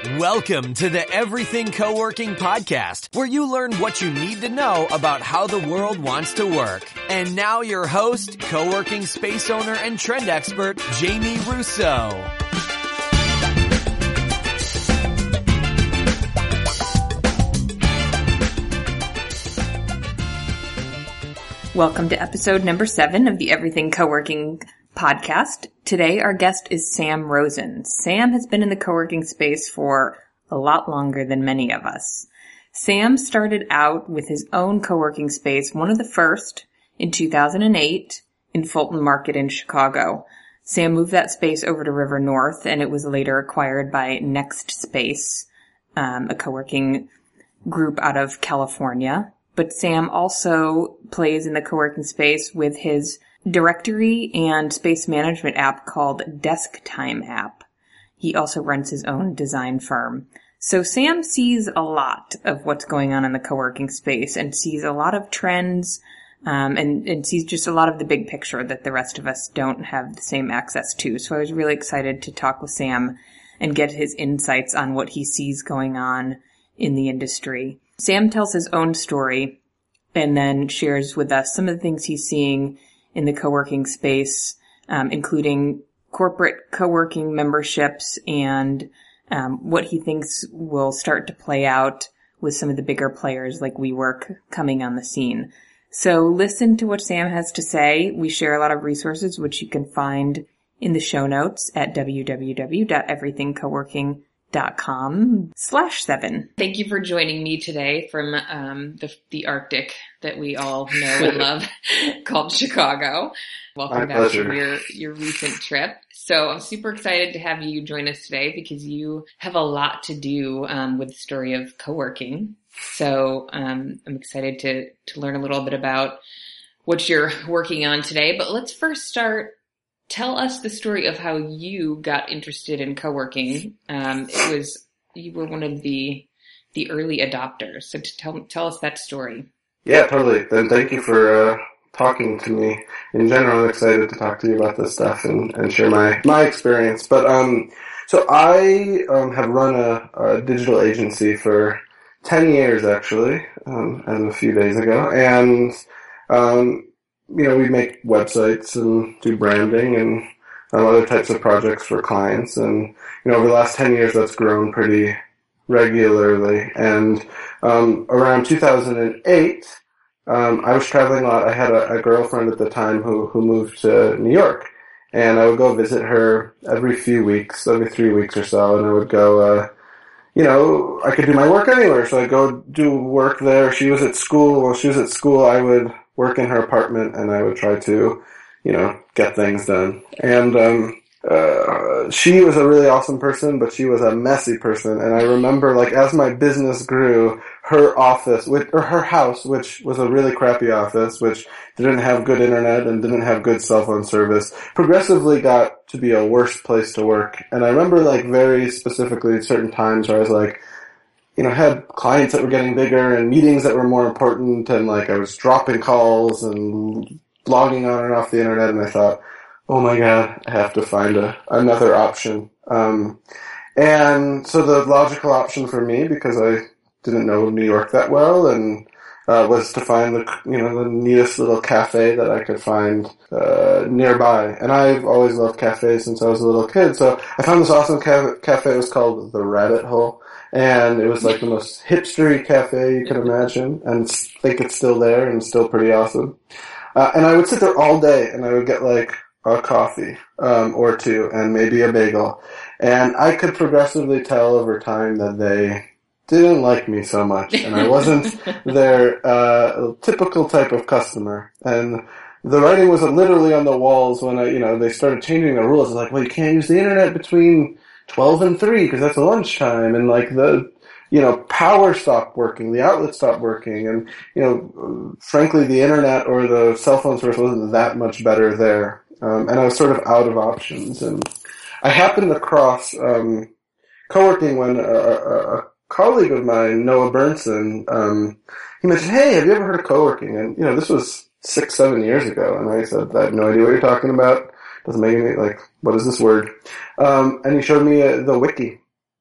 Welcome to the Everything Co-working Podcast, where you learn what you need to know about how the world wants to work. And now your host, co-working space owner and trend expert, Jamie Russo. Welcome to episode number 7 of the Everything Co-working Podcast. Today our guest is Sam Rosen. Sam has been in the co-working space for a lot longer than many of us. Sam started out with his own co-working space, one of the first, in 2008 in Fulton Market in Chicago. Sam moved that space over to River North, and it was later acquired by Next Space, a co-working group out of California. But Sam also plays in the co-working space with his directory and space management app called DeskTime app. He also runs his own design firm. So Sam sees a lot of what's going on in the co-working space and sees a lot of trends, and sees just a lot of the big picture that the rest of us don't have the same access to. So I was really excited to talk with Sam and get his insights on what he sees going on in the industry. Sam tells his own story and then shares with us some of the things he's seeing in the co-working space, including corporate co-working memberships and what he thinks will start to play out with some of the bigger players like WeWork coming on the scene. So listen to what Sam has to say. We share a lot of resources which you can find in the show notes at www.everythingcoworking.com/7. Thank you for joining me today from the Arctic that we all know and love called Chicago. Welcome back from your recent trip. So I'm super excited to have you join us today because you have a lot to do with the story of co-working. So I'm excited to learn a little bit about what you're working on today. But let's first start. Tell us the story of how you got interested in co-working. You were one of the early adopters. So tell us that story. Yeah, totally. And thank you for talking to me. In general, I'm excited to talk to you about this stuff and share my experience. But so I have run a digital agency for 10 years actually, as of a few days ago, and we make websites and do branding and other types of projects for clients. And, over the last 10 years, that's grown pretty regularly. And around 2008, I was traveling a lot. I had a girlfriend at the time who moved to New York. And I would go visit her every few weeks, every 3 weeks or so. And I would go, I could do my work anywhere. So I'd go do work there. She was at school. While she was at school, I would work in her apartment and I would try to, get things done. And, she was a really awesome person, but she was a messy person. And I remember, as my business grew, her office, or her house, which was a really crappy office, which didn't have good internet and didn't have good cell phone service, progressively got to be a worse place to work. And I remember, very specifically certain times where I was had clients that were getting bigger and meetings that were more important, and I was dropping calls and logging on and off the internet, and I thought, oh my god, I have to find another option. And so the logical option for me, because I didn't know New York that well, and was to find the neatest little cafe that I could find nearby. And I've always loved cafes since I was a little kid, so I found this awesome cafe. It was called The Rabbit Hole. And it was the most hipstery cafe you could imagine, and I think it's still there and still pretty awesome. And I would sit there all day and I would get a coffee, or two, and maybe a bagel. And I could progressively tell over time that they didn't like me so much, and I wasn't their, typical type of customer. And the writing was literally on the walls when they started changing the rules. It's well, you can't use the internet between 12 and 3 because that's lunchtime, and the power stopped working, the outlet stopped working, and frankly the internet or the cell phone service wasn't that much better there, and I was sort of out of options. And I happened across co-working when a colleague of mine, Noah Bernson, he mentioned, hey, have you ever heard of co-working? And this was 6-7 years ago, and I said, I have no idea what you're talking about. Doesn't make any, what is this word? And he showed me the wiki.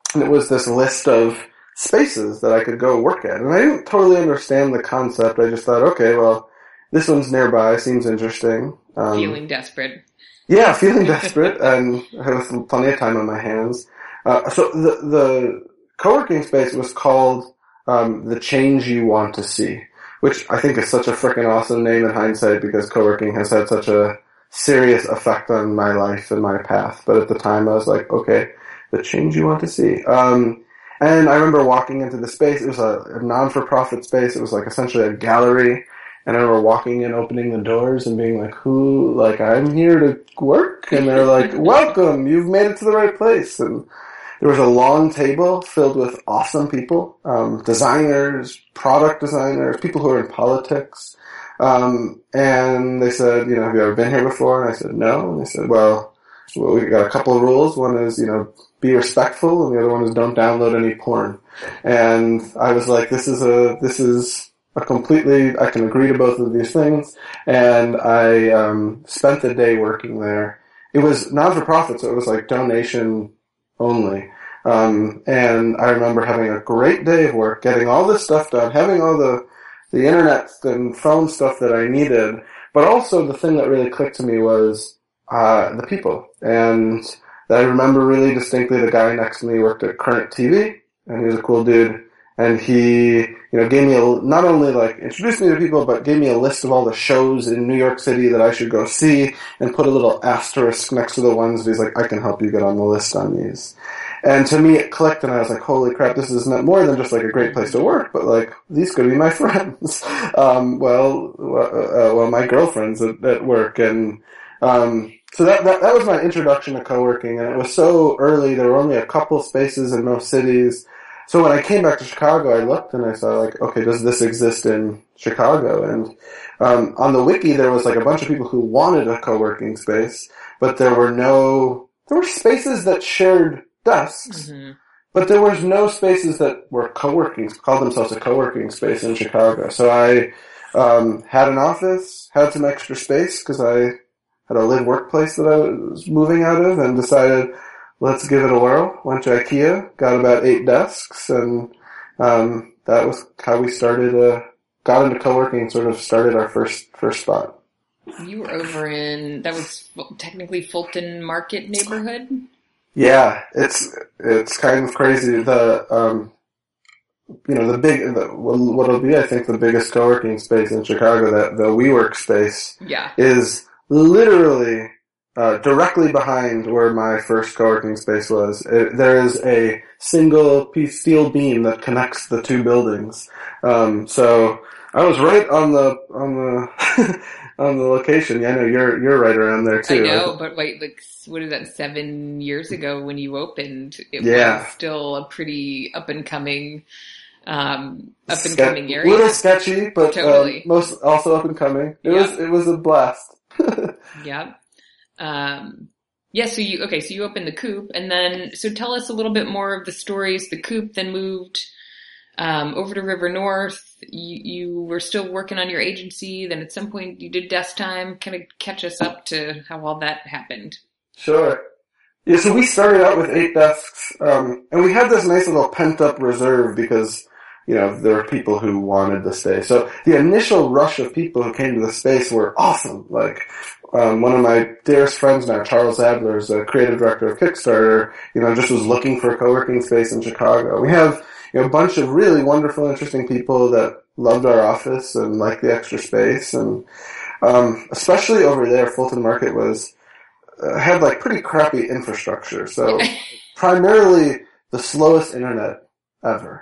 and it was this list of spaces that I could go work at. And I didn't totally understand the concept. I just thought, okay, well, this one's nearby, seems interesting. Feeling desperate. Yeah, feeling desperate, and I have plenty of time on my hands. So the co-working space was called The Change You Want to See, which I think is such a freaking awesome name in hindsight, because co-working has had such a serious effect on my life and my path. But at the time I was like, okay, the change you want to see. And I remember walking into the space. It was a non-for-profit space. It was like essentially a gallery. And I remember walking in, opening the doors and being like, I'm here to work? And they're like, welcome, you've made it to the right place. And there was a long table filled with awesome people, designers, product designers, people who are in politics. And they said, have you ever been here before? And I said, no. And they said, well, we got a couple of rules. One is, be respectful, and the other one is don't download any porn. And I was like, this is a completely, I can agree to both of these things. And I spent the day working there. It was non-for-profit, so it was like donation only. And I remember having a great day of work, getting all this stuff done, having all the internet and phone stuff that I needed. But also the thing that really clicked to me was the people. And I remember really distinctly the guy next to me worked at Current TV, and he was a cool dude. And he, gave me not only introduced me to people, but gave me a list of all the shows in New York City that I should go see, and put a little asterisk next to the ones that he's like, I can help you get on the list on these. And to me it clicked, and I was like, holy crap, this is not more than just like a great place to work, but these could be my friends. My girlfriend's at work, and so that was my introduction to co-working, and it was so early. There were only a couple spaces in most cities. So when I came back to Chicago, I looked and I saw okay, does this exist in Chicago? And on the wiki there was a bunch of people who wanted a co-working space, but there were spaces that shared desks, but there was no spaces that were co-working, called themselves a co-working space in Chicago. So I had an office, had some extra space because I had a live-work place that I was moving out of, and decided, let's give it a whirl. Went to IKEA, got about 8 desks, and that was how we started, got into co-working, sort of started our first spot. You were over that was technically Fulton Market neighborhood? Yeah, it's kind of crazy. What'll be, I think, the biggest co-working space in Chicago, the WeWork space, is literally directly behind where my first co-working space was. There is a single piece steel beam that connects the two buildings. So I was right on the on the location. Yeah, I know you're right around there too. I know, but wait, what is that? 7 years ago when you opened, it was still a pretty up and coming area. A little sketchy, but totally. Most also up and coming. It was a blast. Yeah. So you opened the Coop, and then, so tell us a little bit more of the stories. The Coop then moved, over to River North. You were still working on your agency. Then at some point you did Desk Time. Kind of catch us up to how all that happened. Sure. Yeah, so we started out with 8 desks, and we had this nice little pent up reserve because, there were people who wanted to stay. So the initial rush of people who came to the space were awesome. One of my dearest friends now, Charles Adler, is a creative director of Kickstarter, just was looking for a co-working space in Chicago. We have, a bunch of really wonderful, interesting people that loved our office and liked the extra space. And, especially over there, Fulton Market had pretty crappy infrastructure. So primarily the slowest internet ever.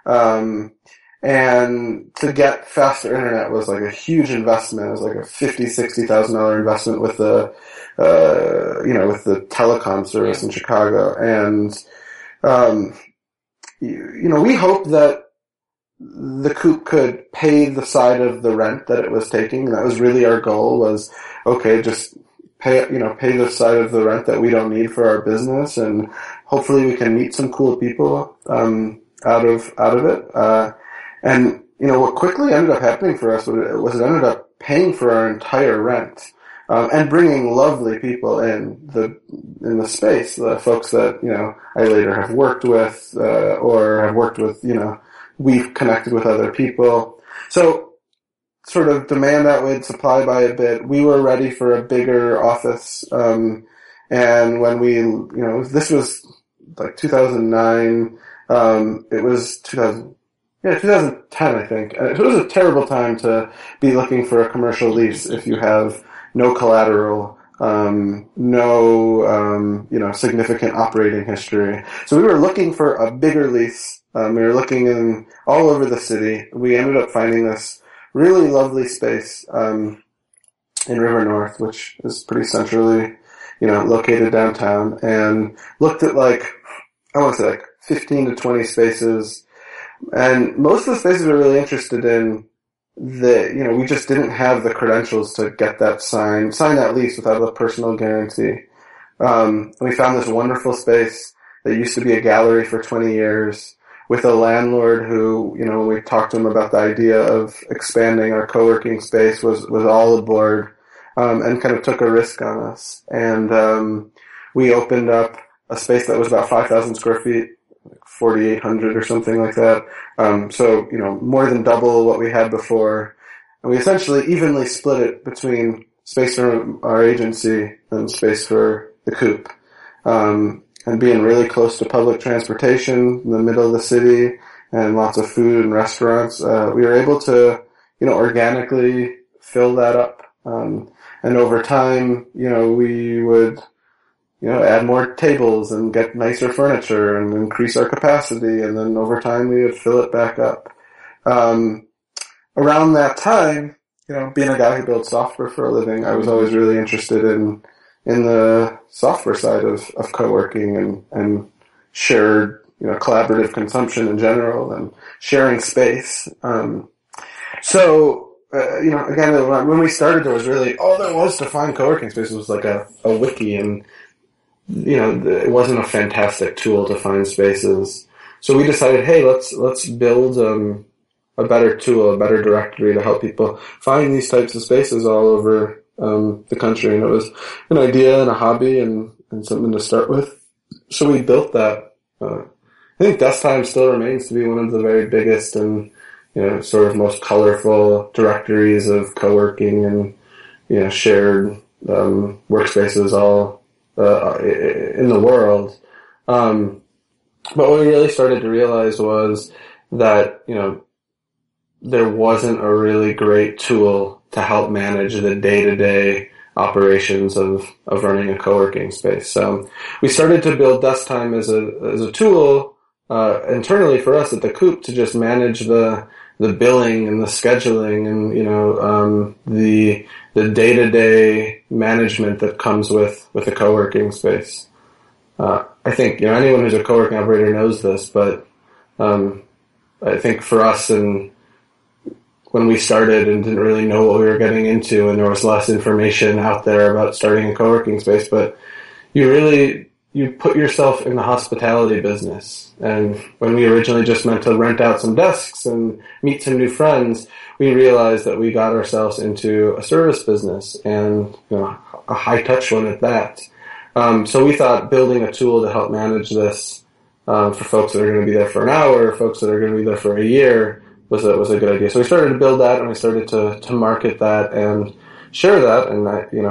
And to get faster internet was a huge investment. It was a $50,000-$60,000 investment with the telecom service in Chicago. And, we hoped that the Coop could pay the side of the rent that it was taking. That was really our goal, was, okay, just pay the side of the rent that we don't need for our business, and hopefully we can meet some cool people, out of it. And what quickly ended up happening for us was it ended up paying for our entire rent. and bringing lovely people in the space, the folks that, I later have worked with, or have worked with, we've connected with other people. So sort of demand outweighed supply by a bit. We were ready for a bigger office, and when we, this was like 2009, it was 2010, I think. And it was a terrible time to be looking for a commercial lease if you have no collateral, no significant operating history. So we were looking for a bigger lease. We were looking in all over the city. We ended up finding this really lovely space, in River North, which is pretty centrally, located downtown, and looked at I want to say 15 to 20 spaces. And most of the spaces we were really interested in, we just didn't have the credentials to get that sign that lease without a personal guarantee. We found this wonderful space that used to be a gallery for 20 years with a landlord who, when we talked to him about the idea of expanding our co-working space, was all aboard, and kind of took a risk on us. And, we opened up a space that was about 5,000 square feet, 4,800 or something like that. So, more than double what we had before. And we essentially evenly split it between space for our agency and space for the Coop. And being really close to public transportation in the middle of the city and lots of food and restaurants, we were able to, organically fill that up. And over time, we would, add more tables and get nicer furniture and increase our capacity. And then over time we would fill it back up. Around that time, being a guy who builds software for a living, I was always really interested in the software side of co-working and shared, collaborative consumption in general and sharing space. Again, when we started, there was really, all there was to find co-working spaces was like a wiki, and, it wasn't a fantastic tool to find spaces. So we decided, hey, let's build, a better tool, a better directory to help people find these types of spaces all over the country. And it was an idea and a hobby and something to start with. So we built that. I think Desktime still remains to be one of the very biggest and, sort of most colorful directories of co-working and, shared workspaces all in the world. But what we really started to realize was that, there wasn't a really great tool to help manage the day-to-day operations of running a co-working space. So we started to build Desktime as a tool, internally for us at the Coop to just manage the billing and the scheduling and, the day-to-day management that comes with a co-working space. I think, anyone who's a co-working operator knows this, but, I think for us when we started and didn't really know what we were getting into and there was less information out there about starting a co-working space, but you put yourself in the hospitality business. And when we originally just meant to rent out some desks and meet some new friends, we realized that we got ourselves into a service business and, a high touch one at that. So we thought building a tool to help manage this, for folks that are going to be there for an hour, folks that are going to be there for a year, was a good idea. So we started to build that and we started to market that and share that. And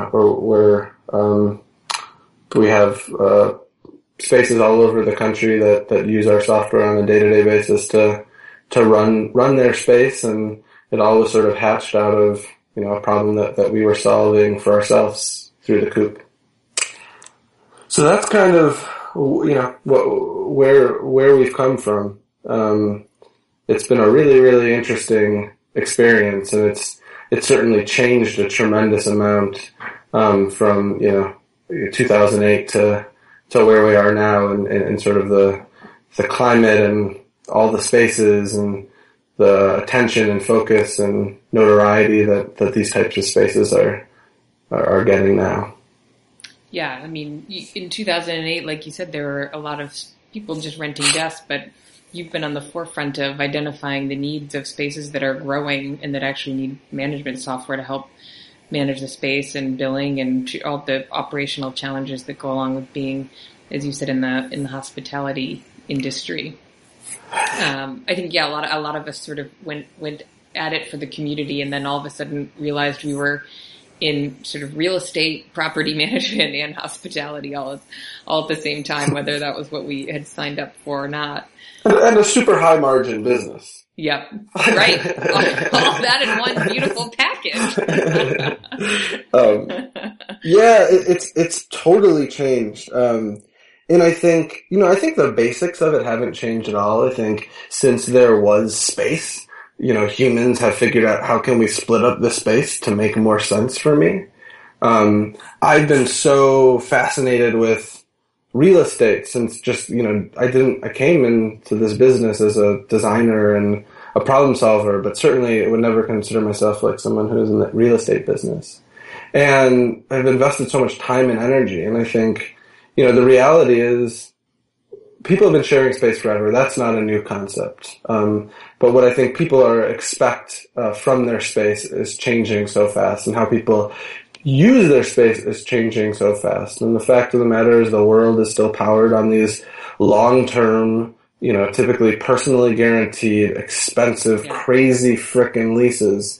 we have, spaces all over the country that use our software on a day-to-day basis to run their space. And it all was sort of hatched out of, a problem that we were solving for ourselves through the Coop. So that's kind of, where we've come from. It's been a really, really interesting experience, and it's certainly changed a tremendous amount, from, 2008 to where we are now and sort of the climate and all the spaces and the attention and focus and notoriety that these types of spaces are getting now. Yeah, I mean, in 2008, like you said, there were a lot of people just renting desks, but you've been on the forefront of identifying the needs of spaces that are growing and that actually need management software to help manage the space and billing and all the operational challenges that go along with being, as you said, in the hospitality industry. I think, a lot of us sort of went at it for the community, and then all of a sudden realized we were in sort of real estate, property management, and hospitality all at the same time, whether that was what we had signed up for or not. And a super high margin business. Yep. Right. all that in one beautiful package. It's totally changed. And I think the basics of it haven't changed at all. I think since there was space, humans have figured out how can we split up the space to make more sense for me. I've been so fascinated with real estate since just, I came into this business as a designer and a problem solver, but certainly I would never consider myself like someone who's in the real estate business. And I've invested so much time and energy. And I think, the reality is people have been sharing space forever. That's not a new concept. But what I think people expect from their space is changing so fast, and how people use their space is changing so fast. And the fact of the matter is the world is still powered on these long-term, typically personally guaranteed, expensive, crazy frickin' leases.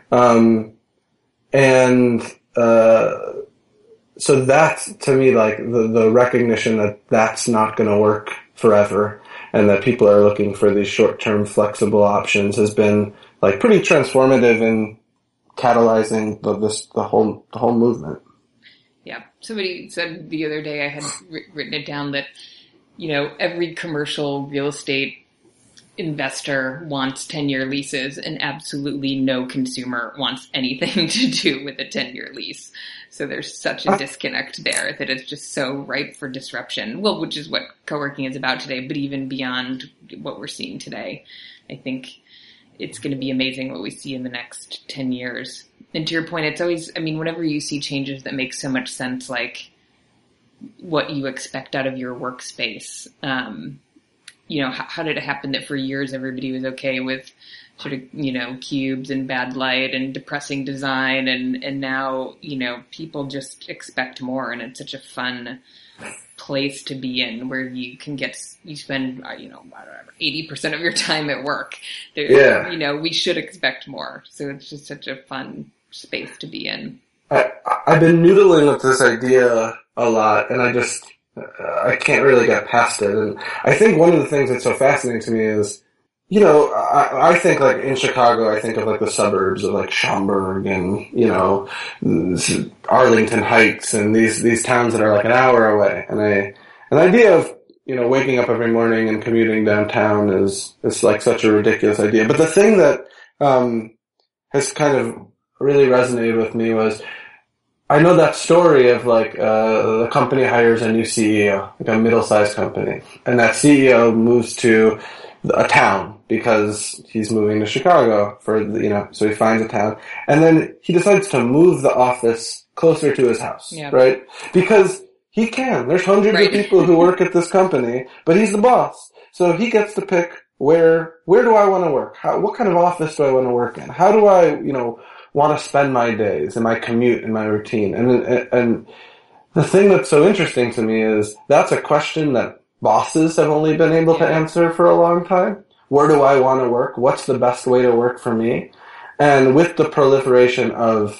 So that's, to me, like the recognition that that's not going to work forever, and that people are looking for these short-term flexible options has been like pretty transformative in catalyzing the whole movement. Yeah. Somebody said the other day, I had written it down, that, every commercial real estate investor wants 10-year leases, and absolutely no consumer wants anything to do with a 10-year lease. So there's such a disconnect there that it's just so ripe for disruption. Well, which is what co-working is about today, but even beyond what we're seeing today, I think it's going to be amazing what we see in the next 10 years. And to your point, it's always, whenever you see changes that make so much sense, like what you expect out of your workspace, how did it happen that for years everybody was okay with sort of, cubes and bad light and depressing design, and now, people just expect more, and it's such a fun place to be in, where you spend, 80% of your time at work. We should expect more. So it's just such a fun space to be in. I've been noodling with this idea a lot, and I can't really get past it. And I think one of the things that's so fascinating to me is, I think like in Chicago, I think of like the suburbs of like Schaumburg and, Arlington Heights and these towns that are like an hour away. And an idea of, waking up every morning and commuting downtown is like such a ridiculous idea. But the thing that, has kind of really resonated with me was, I know that story of like, the company hires a new CEO, like a middle-sized company, and that CEO moves to a town because he's moving to Chicago so he finds a town, and then he decides to move the office closer to his house, right? Because he can. There's hundreds of people who work at this company, but he's the boss. So he gets to pick where do I want to work? What kind of office do I want to work in? How do I, want to spend my days and my commute and my routine? And the thing that's so interesting to me is that's a question that bosses have only been able to answer for a long time. Where do I want to work? What's the best way to work for me? And with the proliferation of,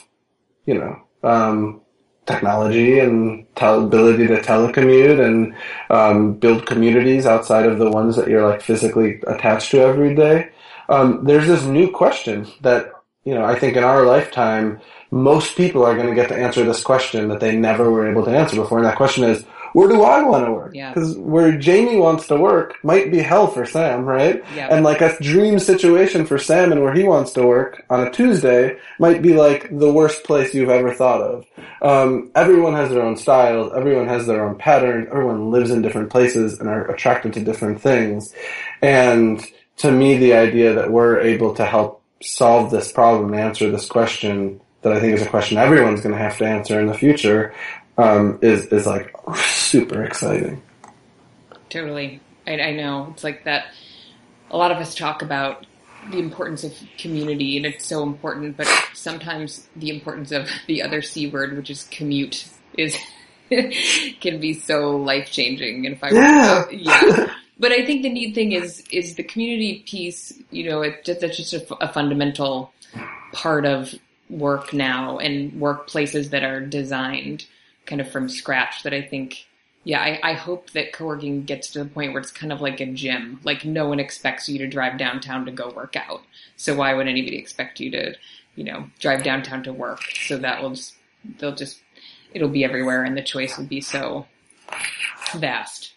technology and ability to telecommute and build communities outside of the ones that you're like physically attached to every day, there's this new question that, I think in our lifetime, most people are going to get to answer this question that they never were able to answer before. And that question is, where do I want to work? Because where Jamie wants to work might be hell for Sam, right? Yep. And like a dream situation for Sam and where he wants to work on a Tuesday might be like the worst place you've ever thought of. Everyone has their own styles. Everyone has their own patterns. Everyone lives in different places and are attracted to different things. And to me, the idea that we're able to help solve this problem, answer this question that I think is a question everyone's going to have to answer in the future, is like super exciting. Totally. I know. It's like that. A lot of us talk about the importance of community, and it's so important, but sometimes the importance of the other C word, which is commute, is can be so life-changing. And if I were But I think the neat thing is the community piece, that's just a fundamental part of work now, and workplaces that are designed kind of from scratch that I think, I hope that co-working gets to the point where it's kind of like a gym. Like, no one expects you to drive downtown to go work out. So why would anybody expect you to, drive downtown to work? So that it'll be everywhere, and the choice will be so vast.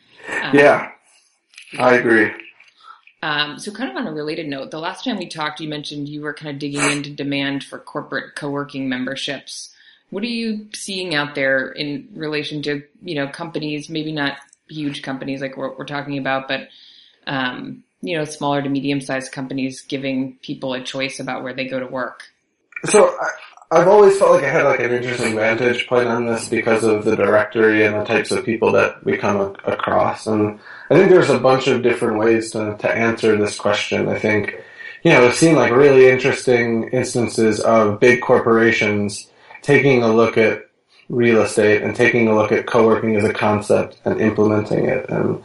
I agree. So kind of on a related note, the last time we talked, you mentioned you were kind of digging into demand for corporate co-working memberships. What are you seeing out there in relation to, companies, maybe not huge companies like what we're talking about, but, smaller to medium-sized companies giving people a choice about where they go to work? So I've always felt like I had like an interesting vantage point on this because of the directory and the types of people that we come across. And I think there's a bunch of different ways to answer this question. I think, I've seen like really interesting instances of big corporations taking a look at real estate and taking a look at co-working as a concept and implementing it. And,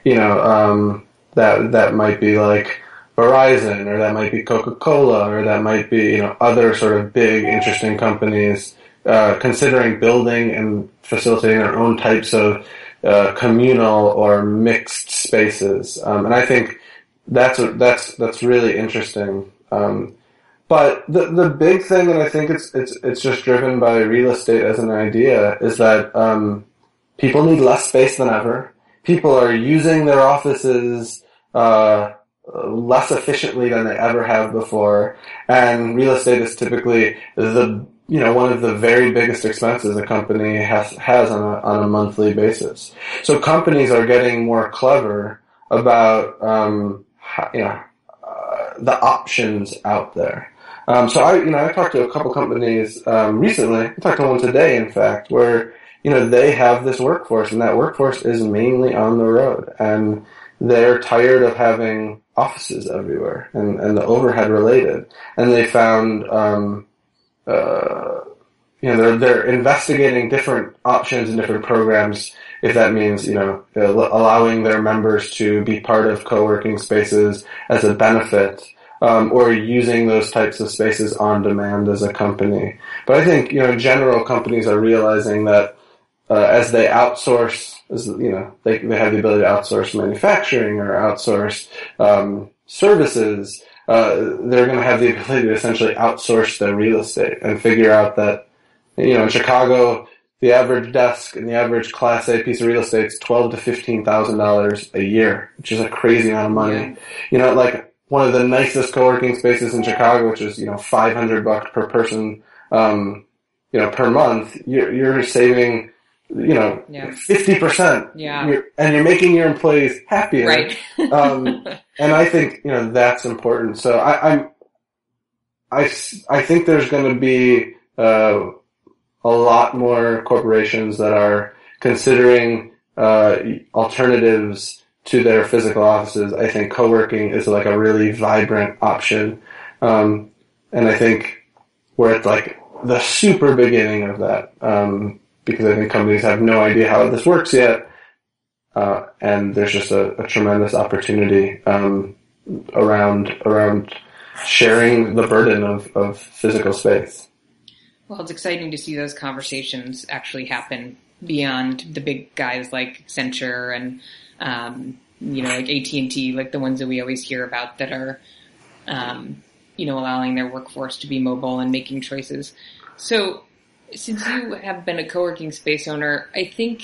that might be like Verizon, or that might be Coca-Cola, or that might be, other sort of big, interesting companies, considering building and facilitating their own types of, communal or mixed spaces. And I think that's really interesting. But the big thing, and I think it's just driven by real estate as an idea, is that, people need less space than ever. People are using their offices, less efficiently than they ever have before, and real estate is typically one of the very biggest expenses a company has on a monthly basis. So companies are getting more clever about the options out there. So I talked to a couple companies recently. I talked to one today, in fact, where they have this workforce, and that workforce is mainly on the road, and they're tired of having offices everywhere and the overhead related. And they found, they're investigating different options and different programs. If that means, allowing their members to be part of co-working spaces as a benefit, or using those types of spaces on demand as a company. But I think, general companies are realizing that, as they outsource, they have the ability to outsource manufacturing or outsource services. They're going to have the ability to essentially outsource their real estate and figure out that, in Chicago, the average desk and the average Class A piece of real estate is $12,000 to $15,000 a year, which is a crazy amount of money. Yeah. Like one of the nicest co-working spaces in Chicago, which is $500 per person, per month. You're saving 50%. Yeah. And you're making your employees happier. Right. And I think, that's important. So I think there's going to be, a lot more corporations that are considering, alternatives to their physical offices. I think co-working is like a really vibrant option. And I think we're at like the super beginning of that. Because I think companies have no idea how this works yet. And there's just a tremendous opportunity, around sharing the burden of physical space. Well, it's exciting to see those conversations actually happen beyond the big guys like Accenture and, like AT&T, like the ones that we always hear about that are, allowing their workforce to be mobile and making choices. So, since you have been a co-working space owner, I think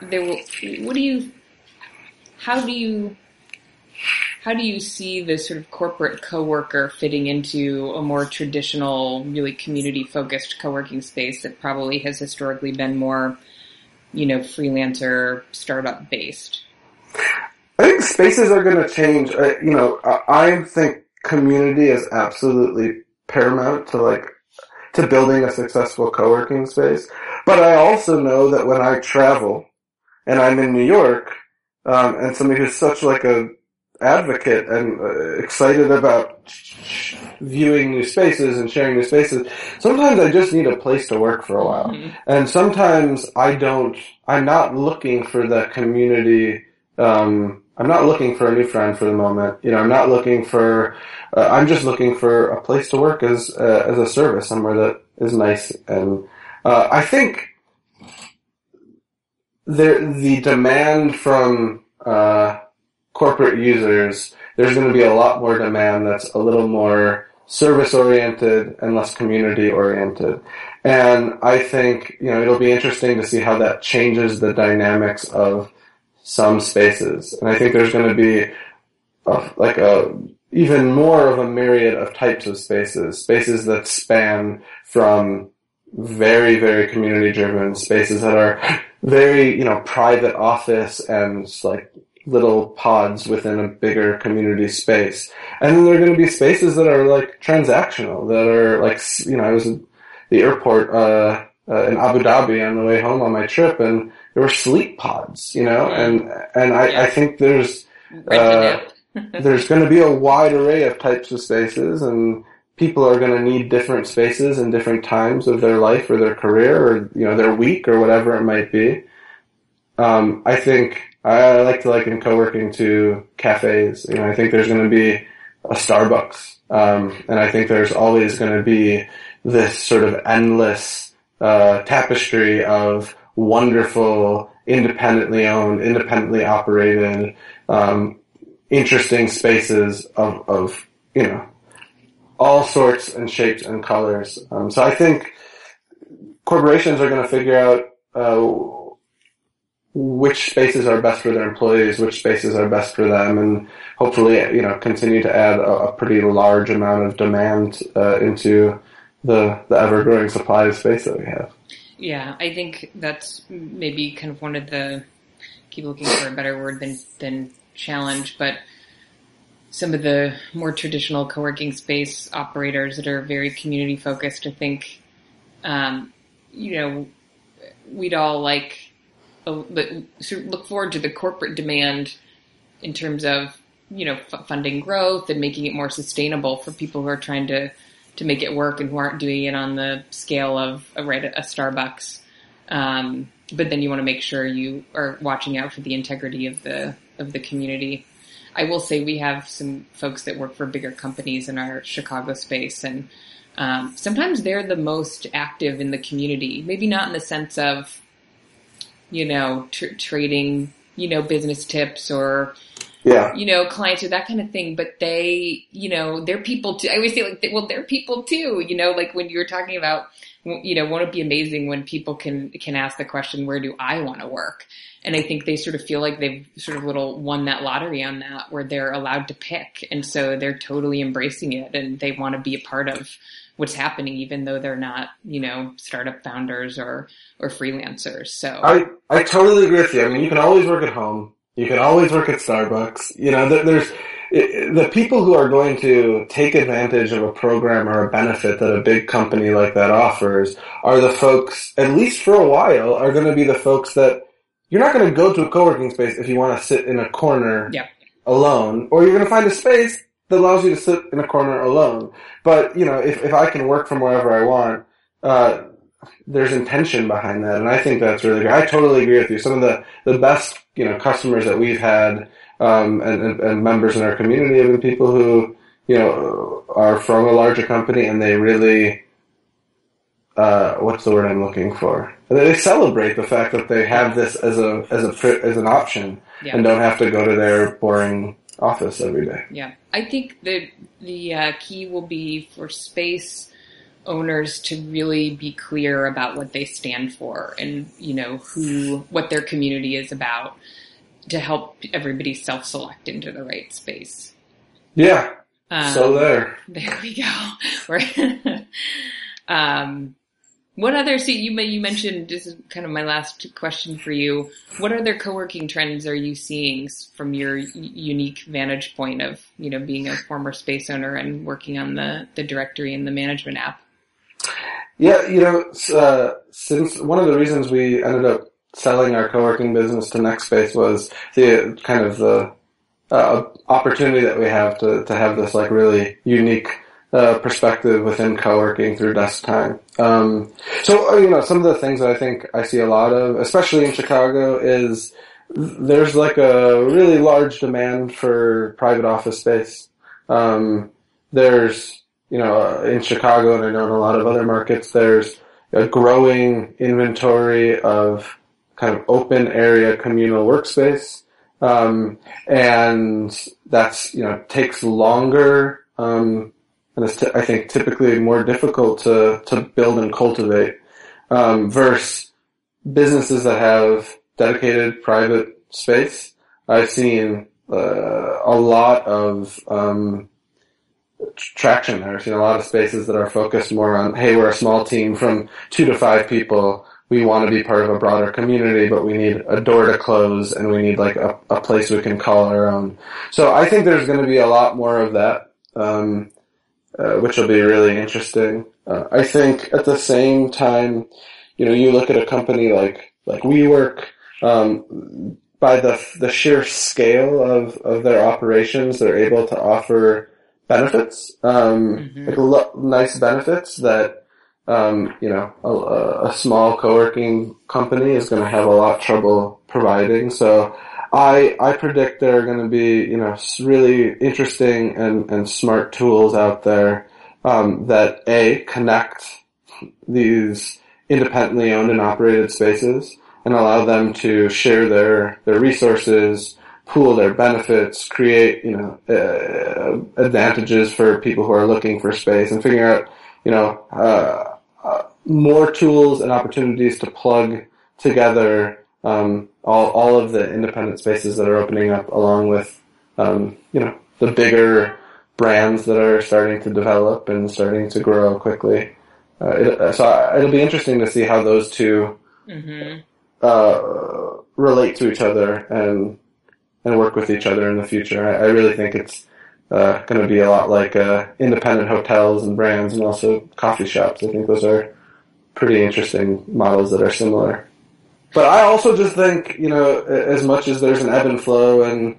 how do you see the sort of corporate co-worker fitting into a more traditional, really community-focused co-working space that probably has historically been more, freelancer, startup-based? I think spaces are going to change. I think community is absolutely paramount to building a successful co-working space. But I also know that when I travel and I'm in New York, and somebody who's such like a advocate and excited about viewing new spaces and sharing new spaces. Sometimes I just need a place to work for a while. Mm-hmm. And sometimes I'm not looking for the community, I'm not looking for a new friend for the moment. I'm not looking for, I'm just looking for a place to work as a service, somewhere that is nice. And, I think the demand from, corporate users, there's going to be a lot more demand that's a little more service-oriented and less community-oriented. And I think, it'll be interesting to see how that changes the dynamics of some spaces. And I think there's going to be even more of a myriad of types of spaces that span from very, very community-driven spaces that are very, private office and little pods within a bigger community space. And then there are going to be spaces that are transactional, that are I was at the airport, in Abu Dhabi on the way home on my trip, and there were sleep pods, and I think there's going to be a wide array of types of spaces, and people are going to need different spaces in different times of their life or their career or, their week or whatever it might be. I think I like to liken co-working to cafes. I think there's going to be a Starbucks. And I think there's always going to be this sort of endless, tapestry of wonderful, independently owned, independently operated, interesting spaces of all sorts and shapes and colors. So I think corporations are going to figure out, which spaces are best for their employees, which spaces are best for them, and hopefully, continue to add a pretty large amount of demand into the ever-growing supply of space that we have. Yeah, I think that's maybe kind of one of the, keep looking for a better word than challenge, but some of the more traditional co-working space operators that are very community focused, I think, we'd all look forward to the corporate demand in terms of, funding growth and making it more sustainable for people who are trying to make it work and who aren't doing it on the scale of a Starbucks. But then you want to make sure you are watching out for the integrity of the community. I will say we have some folks that work for bigger companies in our Chicago space, and sometimes they're the most active in the community. Maybe not in the sense of, trading, business tips or, clients or that kind of thing. But they, they're people too. I always say they're people too, when you were talking about, won't it be amazing when people can ask the question, where do I want to work? And I think they sort of feel like they've sort of won that lottery on that, where they're allowed to pick. And so they're totally embracing it, and they want to be a part of what's happening, even though they're not, startup founders or freelancers. So I totally agree with you. I mean, you can always work at home. You can always work at Starbucks. There's the people who are going to take advantage of a program or a benefit that a big company like that offers are the folks, at least for a while, are going to be the folks that you're not going to go to a co-working space if you want to sit in a corner alone, or you're going to find a space that allows you to sit in a corner alone. But, if I can work from wherever I want, there's intention behind that. And I think that's really good. I totally agree with you. Some of the best, customers that we've had, and members in our community have been people who, are from a larger company, and they really, what's the word I'm looking for? They celebrate the fact that they have this as an option and don't have to go to their boring office every day. Yeah. I think the key will be for space owners to really be clear about what they stand for and, what their community is about, to help everybody self-select into the right space. Yeah. So there we go. Right. What other, so you mentioned, this is kind of my last question for you. What other co-working trends are you seeing from your unique vantage point of, being a former space owner and working on the directory and the management app? Yeah, since one of the reasons we ended up selling our co-working business to NextSpace was the opportunity that we have to have this like really unique perspective within co-working through desk time. So some of the things that I think I see a lot of, especially in Chicago, is there's like a really large demand for private office space. There's, in Chicago, and I know in a lot of other markets, there's a growing inventory of kind of open area communal workspace. And that's, takes longer, and it's, I think, typically more difficult to build and cultivate, versus businesses that have dedicated private space. I've seen, a lot of, traction there. I've seen a lot of spaces that are focused more on, hey, we're a small team from 2 to 5 people. We want to be part of a broader community, but we need a door to close and we need like a place we can call our own. So I think there's going to be a lot more of that, which will be really interesting. I think at the same time, you look at a company like WeWork, by the sheer scale of their operations, they're able to offer benefits, nice benefits that, a small co-working company is going to have a lot of trouble providing. So I predict there are going to be, really interesting and smart tools out there, that connect these independently owned and operated spaces and allow them to share their resources, pool their benefits, create, advantages for people who are looking for space, and figure out, more tools and opportunities to plug together, all of the independent spaces that are opening up, along with, the bigger brands that are starting to develop and starting to grow quickly. So it'll be interesting to see how those two, relate to each other and work with each other in the future. I really think it's going to be a lot like independent hotels and brands, and also coffee shops. I think those are pretty interesting models that are similar. But I also just think, as much as there's an ebb and flow, and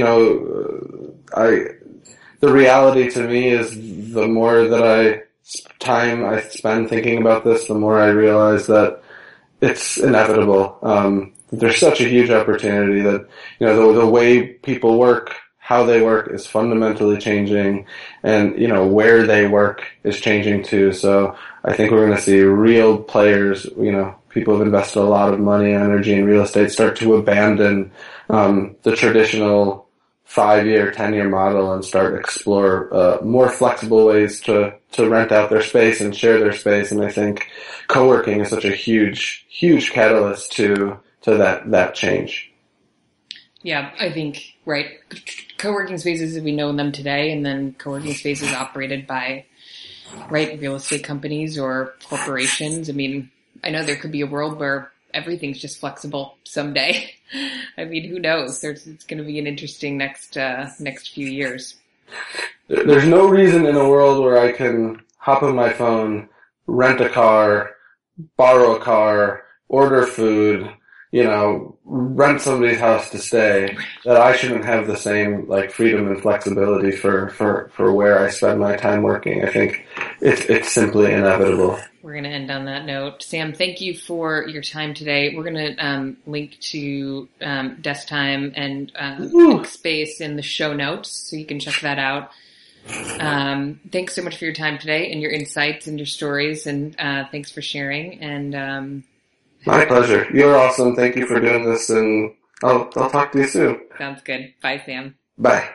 the reality to me is the more that time I spend thinking about this, the more I realize that it's inevitable. There's such a huge opportunity that, the way people work, how they work is fundamentally changing, and, where they work is changing too. So I think we're going to see real players, people have invested a lot of money and energy in real estate, start to abandon, the traditional 5-year, 10-year model and start explore, more flexible ways to rent out their space and share their space. And I think co-working is such a huge, huge catalyst to that change. Yeah, I think, right, co-working spaces as we know them today, and then co-working spaces operated by, right, real estate companies or corporations. I mean, I know there could be a world where everything's just flexible someday. I mean, who knows? It's going to be an interesting next few years. There's no reason in a world where I can hop on my phone, rent a car, borrow a car, order food, rent somebody's house to stay, that I shouldn't have the same freedom and flexibility for where I spend my time working. I think it's simply inevitable. We're going to end on that note. Sam, thank you for your time today. We're going to link to Desk Time and Space in the show notes, so you can check that out. Thanks so much for your time today and your insights and your stories, and thanks for sharing. And my pleasure. You're awesome. Thank you for doing this, and I'll talk to you soon. Sounds good. Bye, Sam. Bye.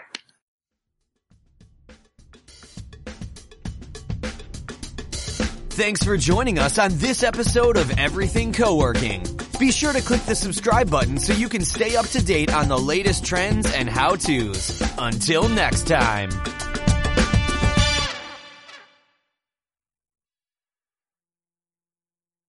Thanks for joining us on this episode of Everything Coworking. Be sure to click the subscribe button so you can stay up to date on the latest trends and how-tos. Until next time.